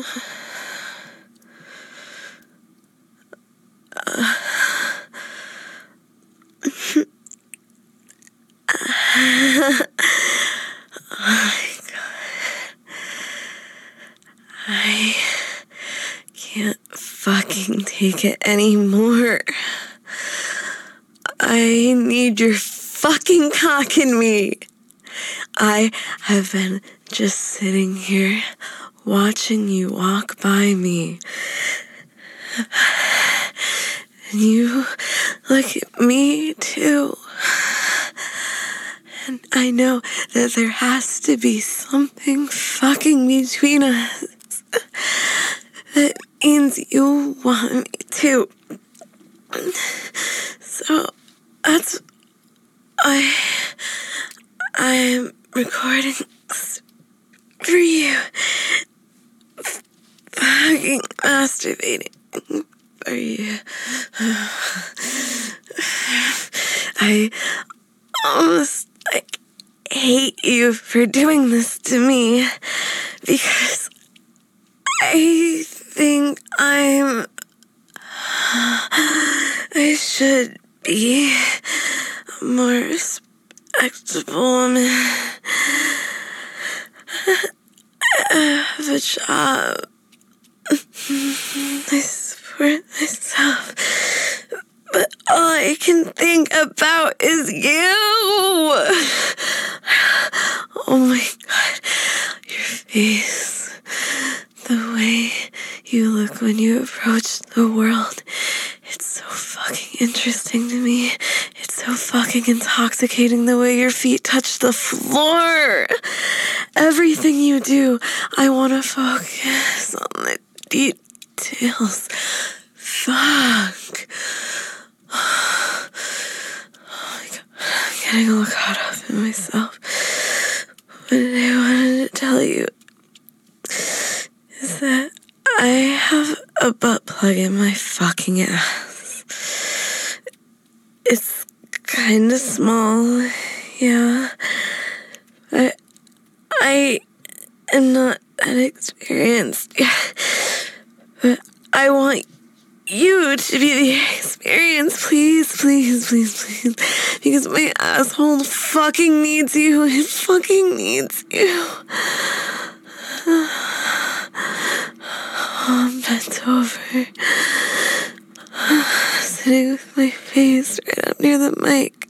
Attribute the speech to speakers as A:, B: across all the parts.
A: I can't fucking take it anymore. I need your fucking cock in me. I have been just sitting here watching you walk by me. And you look at me too. And I know that there has to be something fucking between us. That means you want me too. So that's why I'm recording this for you. Fucking masturbating for you. I almost hate you for doing this to me because I think I should be a more respectable woman. I have a job. I support myself. But all I can think about is you. Oh my God. Your face. The way you look when you approach the world. It's so fucking interesting to me. It's so fucking intoxicating the way your feet touch the floor. Everything you do, I want to focus on the details. Fuck. Oh my God. I'm getting all caught up in myself. What I wanted to tell you is that I have a butt plug in my fucking ass. It's kind of small, yeah. But I am not that experienced yet. But I want you to be the experience, please, please, please, please. Because my asshole fucking needs you. It fucking needs you. I'm bent over, sitting with my face right up near the mic.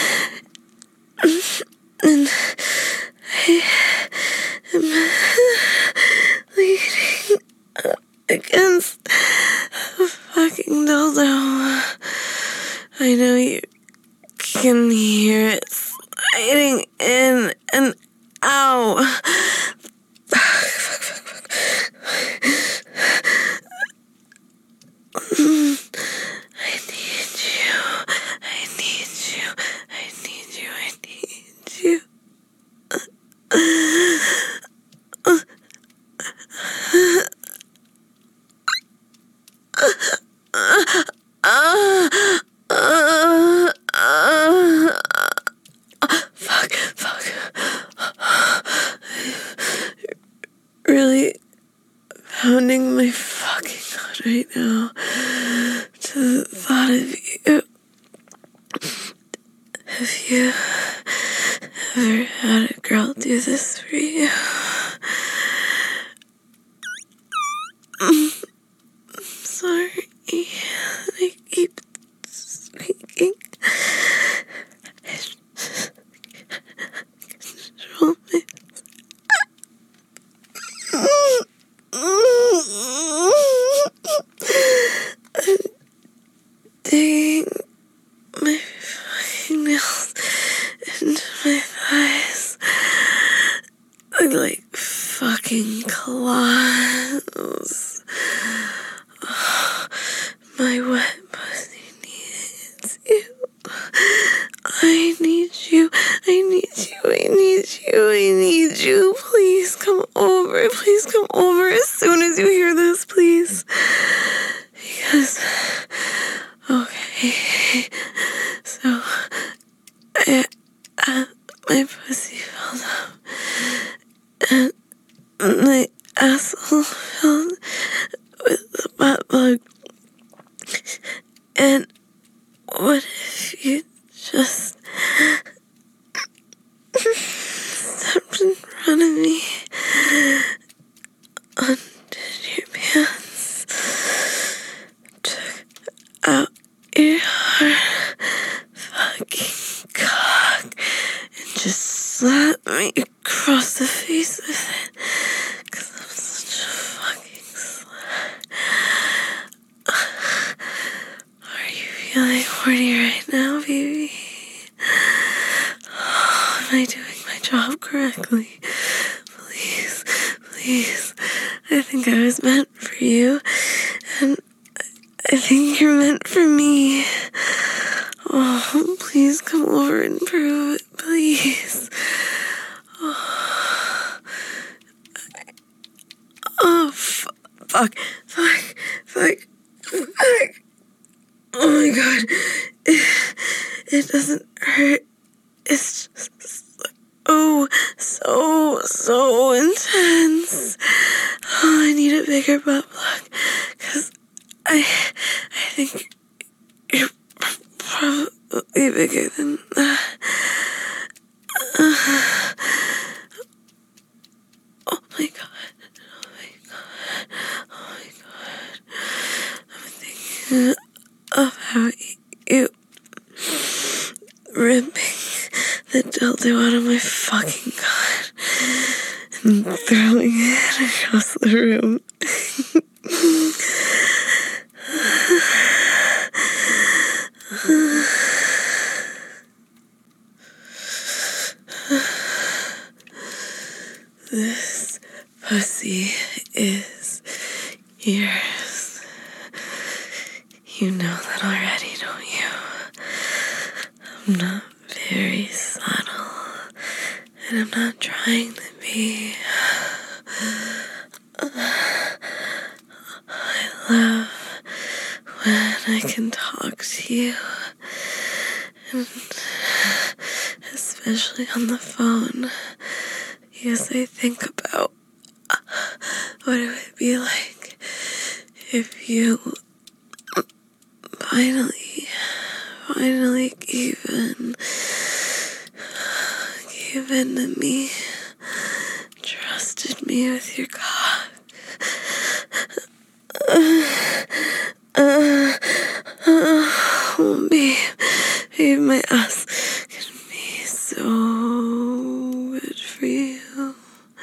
A: And I am leaning up against the fucking dildo. I know you can hear it sliding in and out. I need you. I need you. I need you. I need you. Fuck. Really pounding my fucking heart right now to the thought of you. Have you ever had a girl do this for you? I'm sorry. I keep speaking. Control I'm digging my fucking nails into my thighs. Look like fucking claws. Oh, my wet pussy needs you. I need you. I need you. I need you. I need you. Please come over. Please come over as soon as you hear this, please. Because, okay, so my pussy fell down and my asshole filled with the butt plug. And what if you just stepped in front of me, undid your pants, took out your hard fucking cock, and just slapped me across the face with it? 'Cause I'm such a fucking slut. Are you feeling horny right now, baby? Oh, am I doing my job correctly? Please, please. I think I was meant for you, and I think you're meant for me. Oh, please come over and prove it, please. Oh, fuck. Oh my god. It doesn't hurt. It's just so intense. Oh, I need a bigger butt plug, 'cause I think you're probably bigger than that. Oh my god. I'm thinking about you ripping the dildo out of my fucking god and throwing it across the room. This pussy is yours. You know that already, don't you? I'm not very subtle, and I'm not trying to be. I love when I can talk to you, and especially on the phone, because I think about what it would be like if you finally gave in to me, trusted me with your cock. Oh, babe, my ass can be so good for you.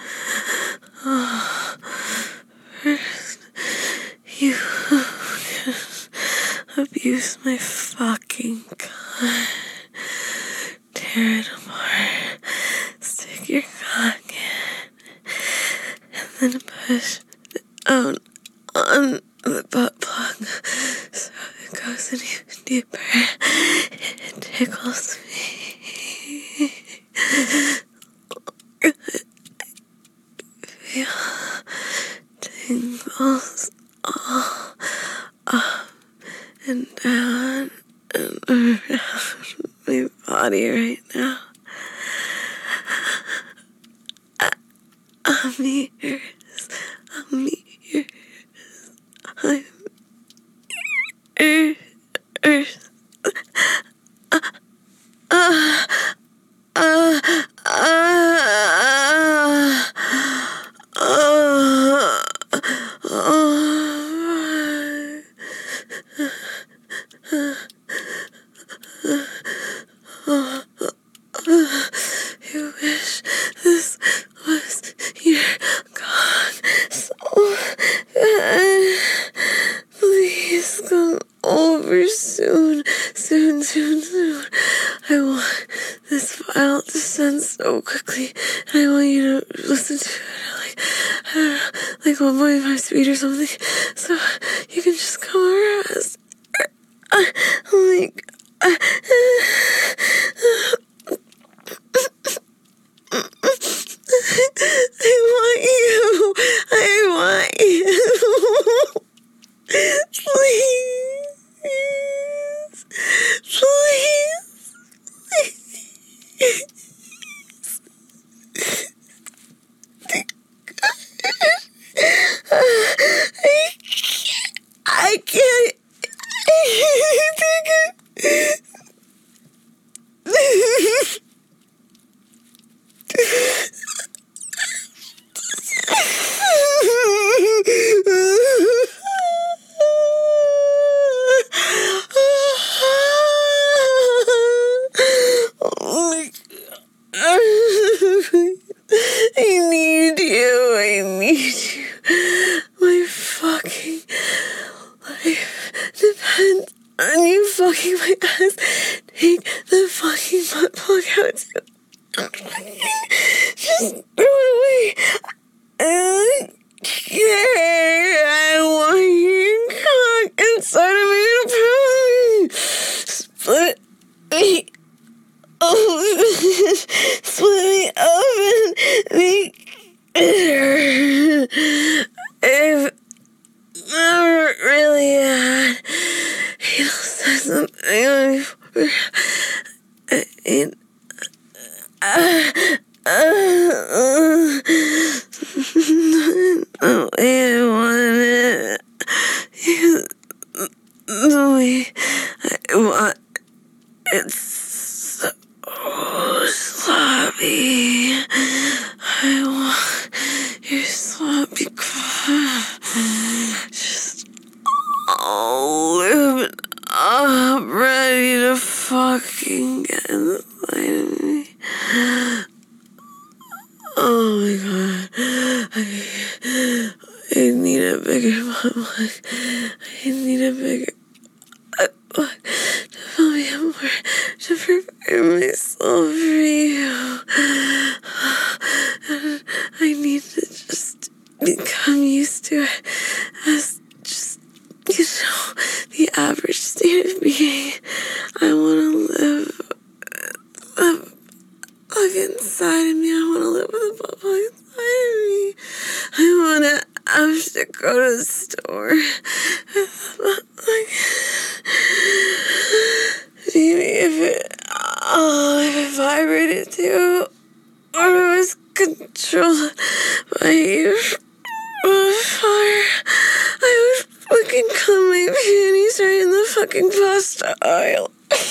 A: Oh, first, you can abuse my fucking cock, tear it apart, stick your cock in, and then push it out on the butt plug so it goes in even deeper. It tickles me. Feel tingles all up and down and around my body right now. I'm yours. I'm yours. You wish this was your cock so bad. Please come over soon. I want this file to send so quickly, and I want you to listen to it I don't know, like 1.5 speed or something, so you can just come over fast. I want you. Please. away. I want your cock inside of me to split me open. Split me open. I've never really had anal sex with anyone before. The way I want it, the way I want it's so sloppy. I want your sloppy cock just all lubed up, ready to fucking get inside of me. Oh my god. I need a bigger butt plug. I need a bigger butt plug to fill me up more, to prepare myself for you. And I need to just become used to it as just, the average state of being. I want to live inside of me. I want to live with a butt plug inside of me. I want to have to go to the store with a butt plug. Maybe if it vibrated too, or it was controlled by you before, I would fucking cut my panties right in the fucking pasta aisle.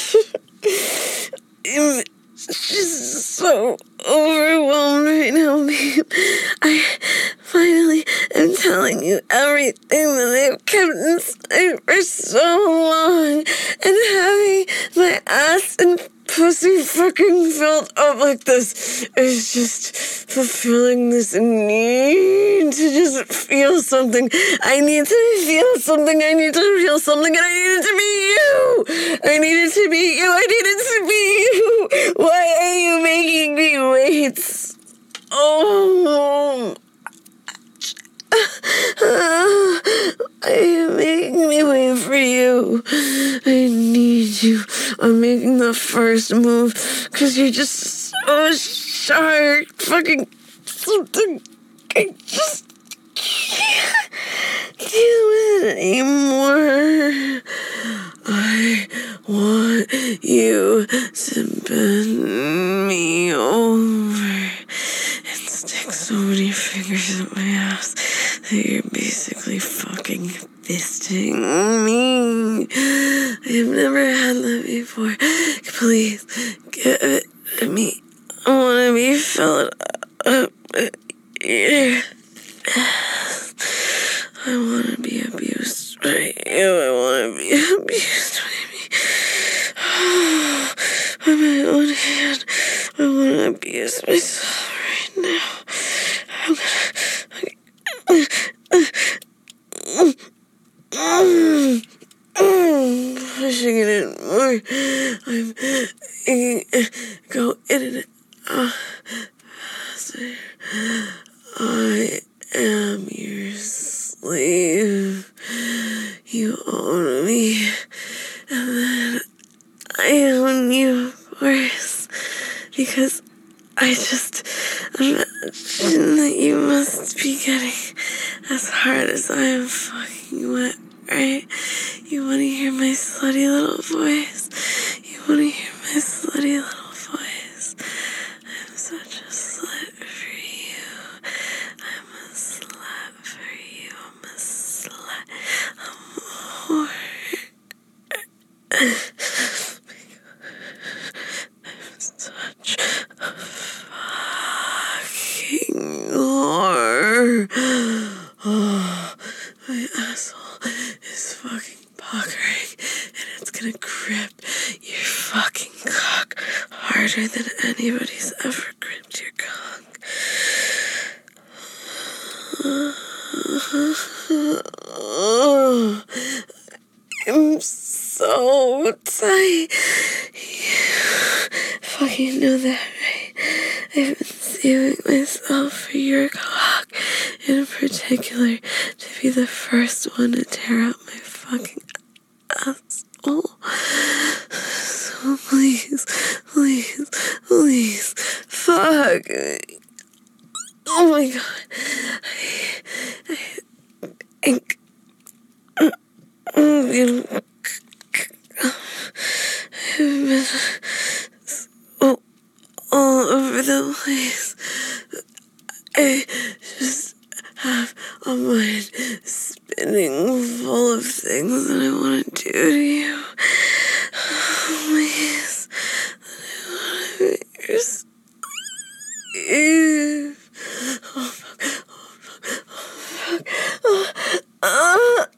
A: It's just so overwhelmed right now, babe. I finally am telling you everything that I've kept inside for so long, and having my ass and pussy fucking filled up like this is just fulfilling this need to just feel something. I need to feel something. I need to feel something, and I need it to be you. I need it to be you. I need it to be you. Why are you making me wait? Oh. Why are you making me wait for you? I need you. I'm making the first move because you're just so sharp. Fucking something. I just can't deal with it anymore. I want you to bend me over and stick so many fingers up my ass that you're basically fucking fisting me. I've never had that before. Please, give it to me. I want to be filled up. Yeah. I want to be abused by you. I want to be abused by me. By my own hand. I want to abuse myself right now. I'm pushing it in more. I'm go in and out faster. I am your slave. You own me. And then I own you, of course. Because I just imagine that you must be getting as hard as I am fucking wet, right? You want to hear my slutty little voice? You want to hear my slutty little voice? I'm such a slut for you. I'm a slut for you. I'm a slut. I'm a whore. I'm such a fucking whore. Oh, my asshole is fucking puckering, and it's gonna grip your fucking cock harder than anybody's ever gripped your cock. Oh, I'm so tight. You fucking know that, right? I've been saving myself for your cock in particular to be the first one to tear up my fucking asshole. So please, please, please, fuck. Oh my god. I've been so all over the place. I just have a mind spinning full of things that I want to do to you. Please, I want to make your sleep. Oh fuck, oh fuck, oh fuck,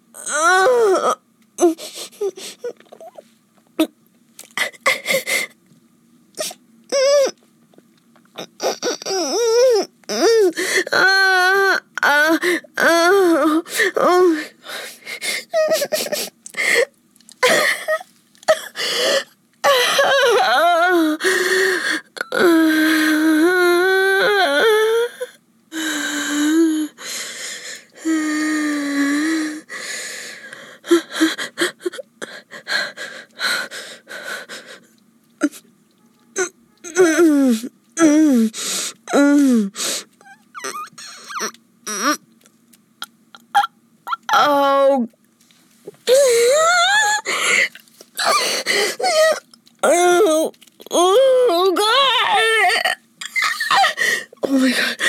A: oh god! Oh my god!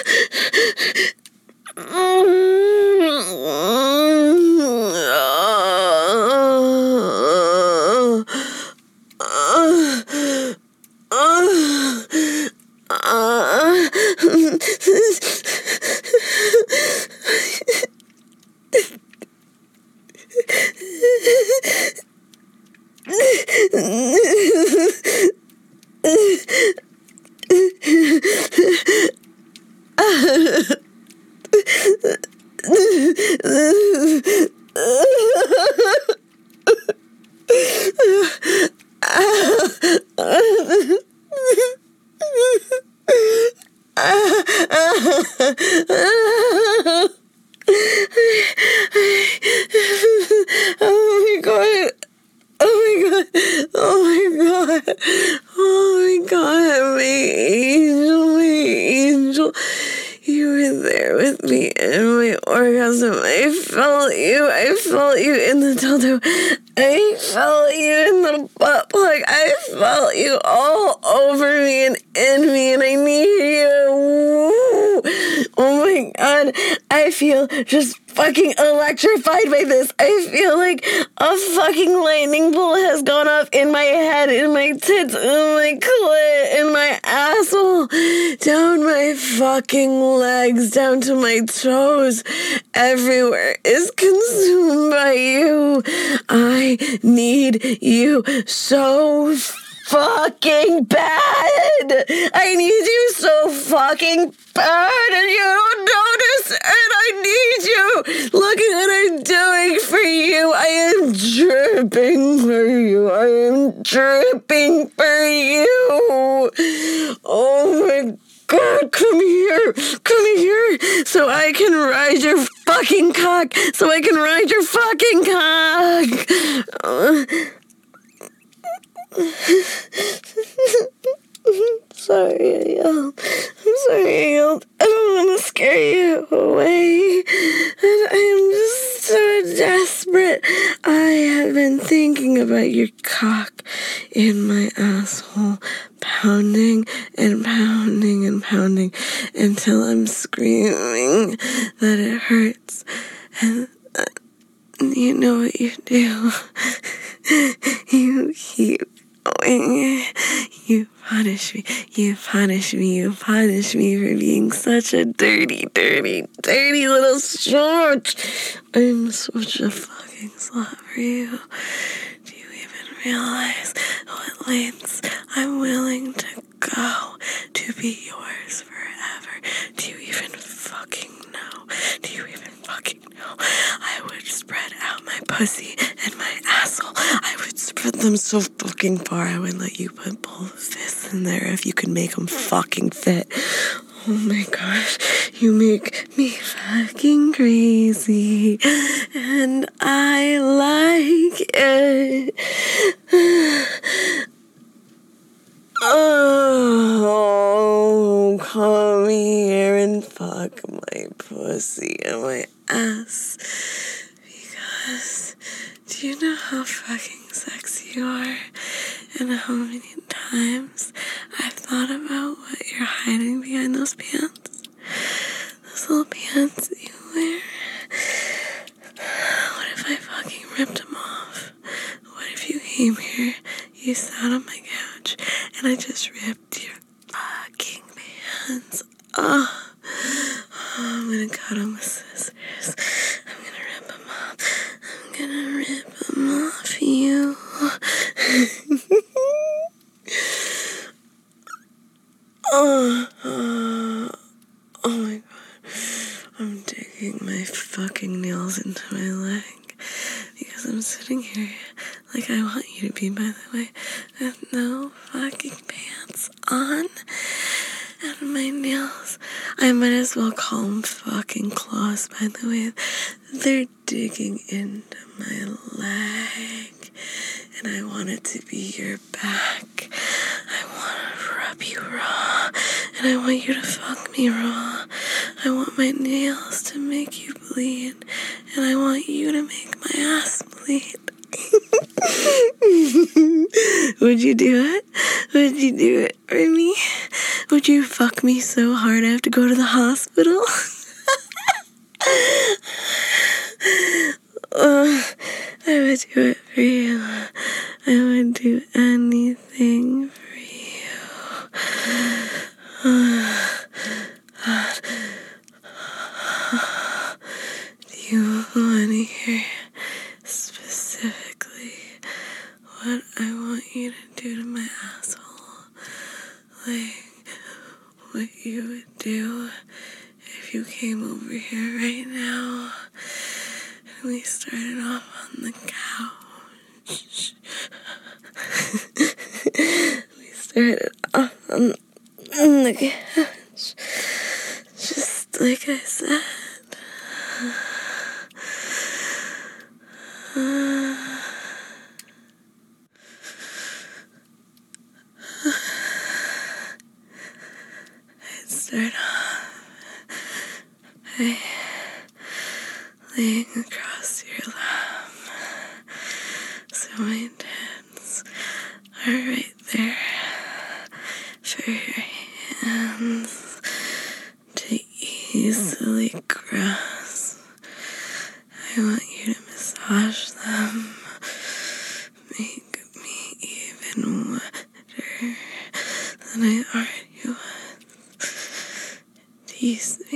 A: You were there with me in my orgasm. I felt you in the dildo. I felt you in the butt plug. I felt you all over me and in me, and I need you. Woo. Oh my god, I feel just fucking electrified by this. I feel like a fucking lightning bolt has gone off in my head, in my tits, in my clit, in my asshole, down my fucking legs, down to my toes. Everywhere is consumed by you. I need you so fucking bad. I need you so fucking bad, and you don't notice, and I need you. Look at what I'm doing for you. I am dripping for you. I am dripping for you. Oh my god, come here, so I can ride your fucking cock, so I can ride your fucking cock. Sorry, I yelled. I'm sorry I yelled. I don't want to scare you away. And I am just so desperate. I have been thinking about your cock in my asshole, pounding and pounding and pounding until I'm screaming that it hurts. And you know what you do? You keep going. You punish me for being such a dirty little slut. I'm such a fucking slut for you. Do you even realize what lengths I'm willing to go to be yours forever? Do you even fucking know? Do you even fucking know? I would spread out my pussy and my asshole. I would spread them so fucking far. I would let you put both fists in there if you could make them fucking fit. Oh my gosh, you make me fucking crazy, and I like it. Oh, come here and fuck my pussy and my ass. Because do you know how fucking sexy you are? And how many times I've thought about what you're hiding behind those pants? Those little pants that you wear? What if I fucking ripped them off? What if you came here, you sat on my couch, and I just ripped your fucking pants off? Oh, I'm gonna cut them with scissors. I'm gonna rip them off. I'm gonna rip them off you. Oh my god. I'm digging my fucking nails into my leg because I'm sitting here like I want you to be, by the way, with no fucking pants on. And my nails, I might as well call them fucking claws, by the way. They're digging into my leg. And I want it to be your back. I want to rub you raw. And I want you to fuck me raw. I want my nails to make you bleed. And I want you to make my ass bleed. Would you do it? Would you do it for me? Would you fuck me so hard I have to go to the hospital? I would do it for you. I would do anything for you. Do you want to hear specifically what I want you to do to my asshole? Like what you would do if you came over here right now and we started off on the couch. We started off on the couch, just like I said. I'd start off by laying across your lap, so my tits are right there for your hands to easily grasp. I want you to massage them, make me even wetter than I already was. Tease me,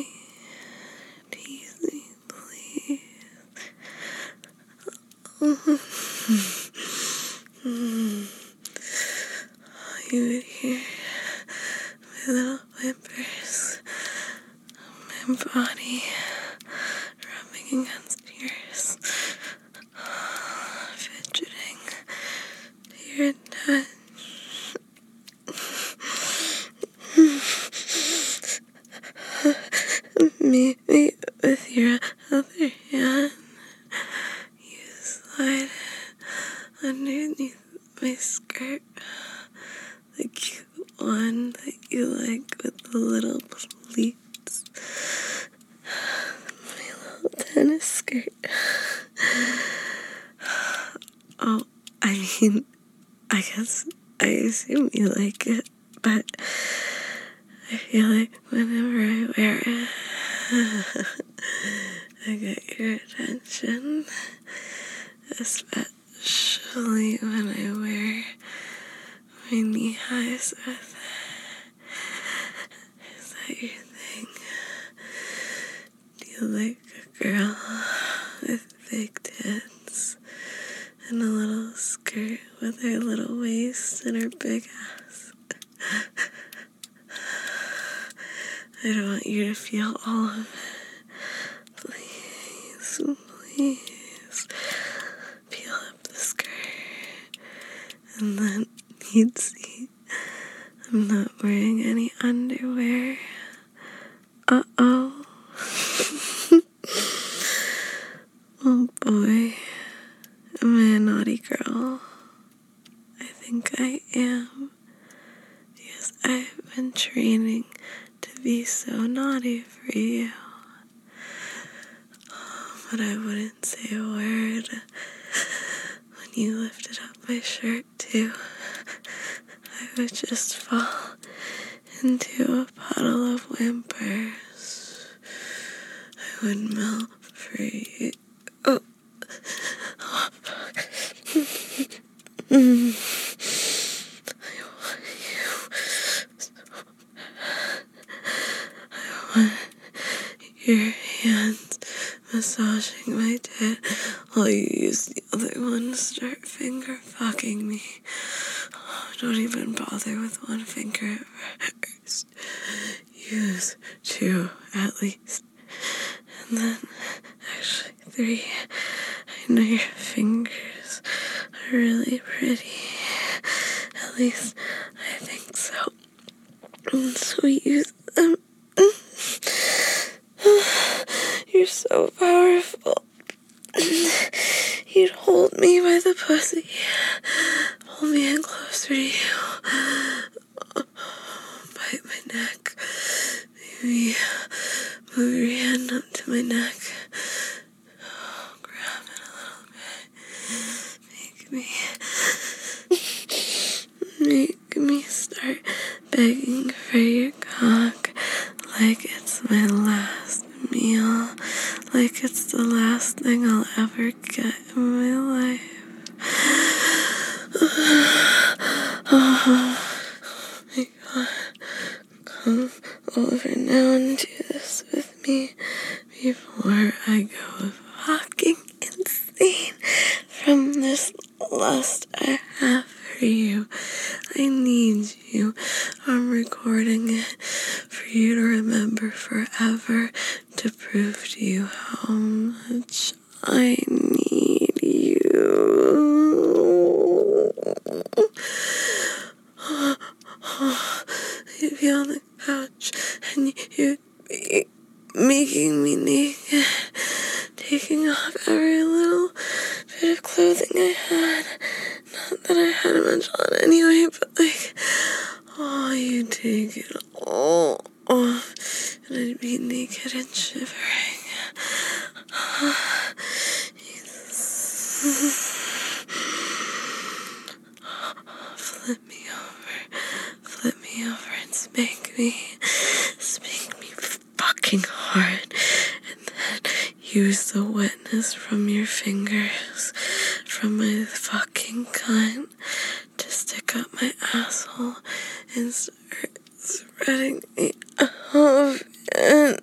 A: please. You would hear my little whimpers, my body rubbing against yours, fidgeting to your touch. Maybe with your other hand, you slide it underneath my skirt, the cute one that you like with the little pleats, my little tennis skirt. Oh, I mean, I assume you like it, but I feel like whenever I wear it, I get your attention, especially when I wear my knee highs with it. Is that your thing? Do you like a girl with big tits and a little skirt with her little waist and her big ass? I don't want you to feel all of it. Please, peel up the skirt, and then you'd see I'm not wearing any underwear. Uh-oh. Oh boy. Am I a naughty girl? I think I am. Because I've been training to be so naughty for you. But I wouldn't say a word when you lifted up my shirt too. I would just fall into a puddle of whimpers. I would melt for you. Oh. I want you so bad. I want your hands massaging my tit while you use the other one to start finger fucking me. Oh, don't even bother with one finger at first. Use two at least. And then, actually 3. I know your fingers are really pretty. At least I think so. So use them. You're so powerful. You'd hold me by the pussy. Pull me in closer to you. Bite my neck. Maybe move your hand up to my neck. Grab it a little bit. Make me start begging for your cock like it's my last meal, like it's the last thing I'll ever get in my life. Oh my God. Come over now and do this with me before I go fucking insane from this lust I have for you. I need you. I'm recording it for you to remember forever, to prove to you how much I need you. You'd be on the couch and you'd be making me naked, taking off every little bit of clothing I had. Not that I had much on anyway, but like, oh, you take it all off, and I'd be naked and shivering. Flip me over and spank me fucking hard, and then use the wetness from your fingers, from my fucking cunt, to stick up my asshole and start spreading me off and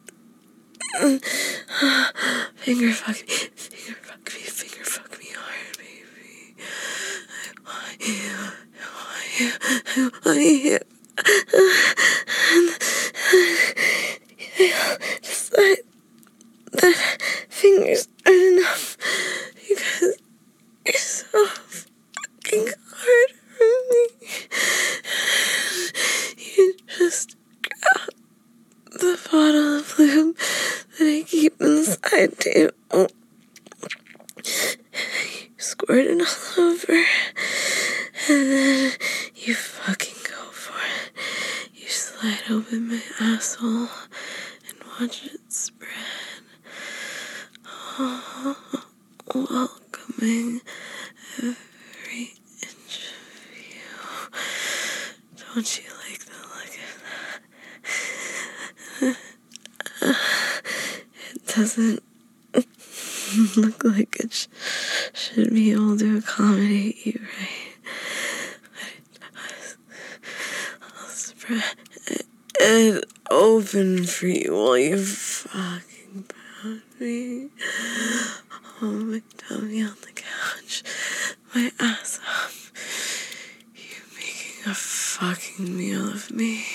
A: finger fuck me hard, baby. I want you. And I'll decide that fingers aren't enough because you're so fucking hard for me. You just grab the bottle of lube that I keep inside too. You squirt it all over, and then you fucking go for it. You slide open my asshole and watch it spread. Oh, welcoming every inch of you. Don't you like the look of that? It doesn't look like it should be able to accommodate you, right? But it does. I'll spread it open for you while you fucking pound me. Oh, my tummy on the couch, my ass up. You making a fucking meal of me.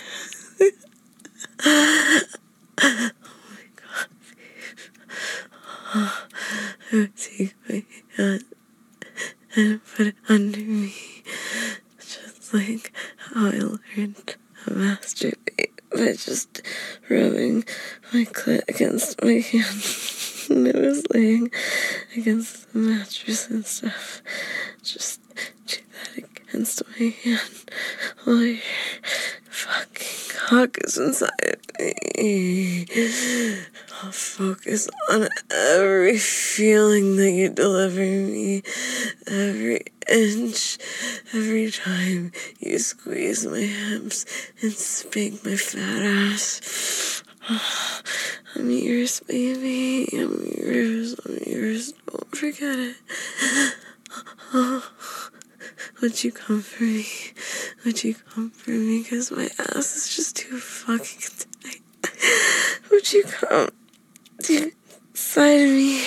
A: Oh my God. Oh, I would take my hand and put it under me, just like how I learned to masturbate by just rubbing pressing my clit against my hand. And I was laying against the mattress and stuff. Just do that against my hand while your fucking cock is inside me. I'll focus on every feeling that you deliver me, every inch, every time you squeeze my hips and spank my fat ass. I'm yours, baby. I'm yours. I'm yours. Don't forget it. Would you come for me? Would you come for me? Because my ass is just too fucking tight. Would you come deep inside of me?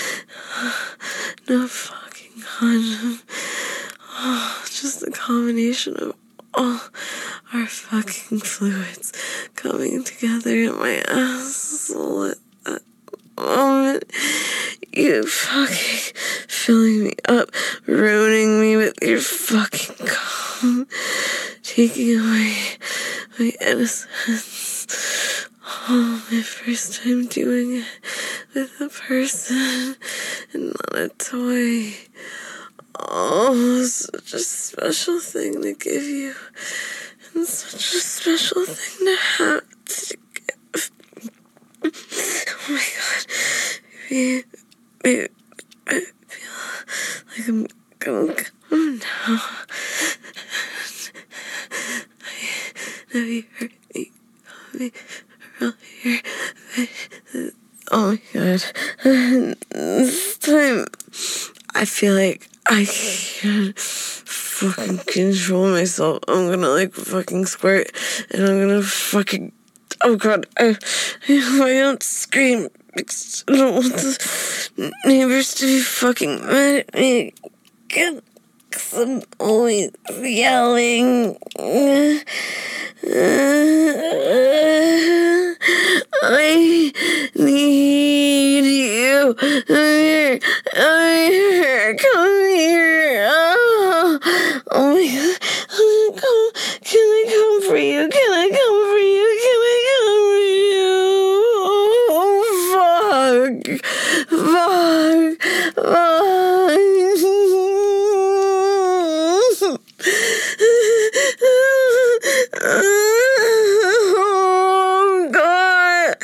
A: No fucking condom. Oh, just a combination of all our fucking fluids coming together in my ass at that moment. You fucking filling me up, ruining me with your fucking cum, taking away my innocence. Oh, my first time doing it with a person and not a toy. Oh, such a special thing to give you, and such a special thing to have to give. Oh my god, baby, I feel like I'm gonna come now. I know you hurt me earlier, but oh my god, this time I feel like I can't fucking control myself. I'm gonna fucking squirt, and I'm gonna fucking, oh god, I hope I don't scream because I don't want the neighbors to be fucking mad at me again, because I'm always yelling. I need you. Come here. Oh my god. Can I come for you? Can I come for you? Can I come for you? Oh god.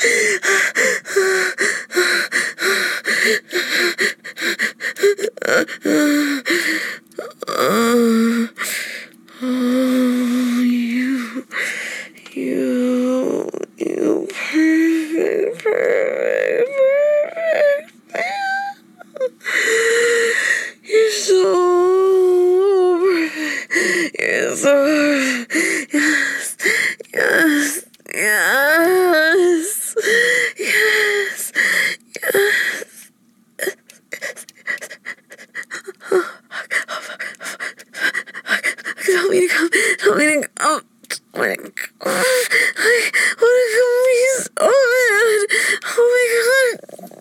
A: You perfect. You're so perfect. You're so perfect. Yes. Tell me to come. Tell me to come. I want to come please. Oh man. Oh my god.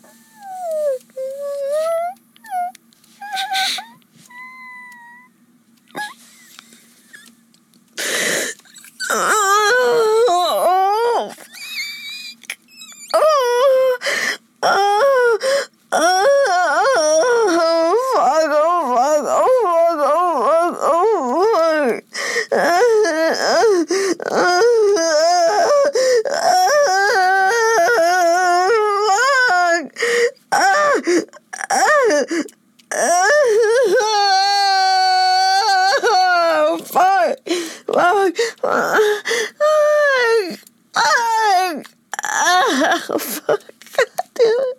A: Fuck. God damn it.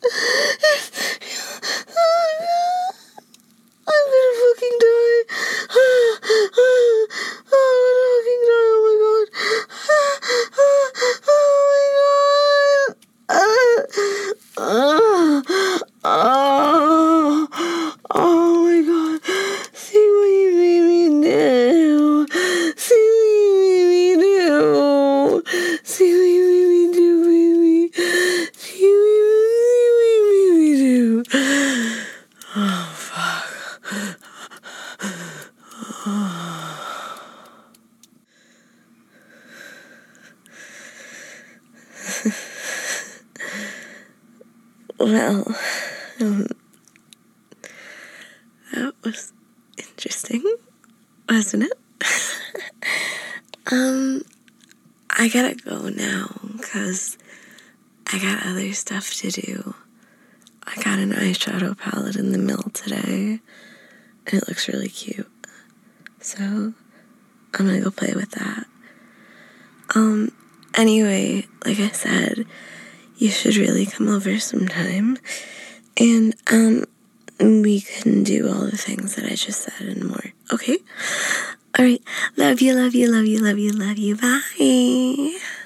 A: I'm gonna fucking die. I'm gonna fucking die. Oh my god. Oh my god. See what you made me do. See what you made me do. See what you made me do, baby. Well, um, that was interesting, wasn't it? I gotta go now, because I got other stuff to do. I got an eyeshadow palette in the mail today, and it looks really cute. So, I'm gonna go play with that. Anyway, like I said, you should really come over sometime, and, we can do all the things that I just said and more, okay? Alright, love you, love you, love you, love you, love you, bye!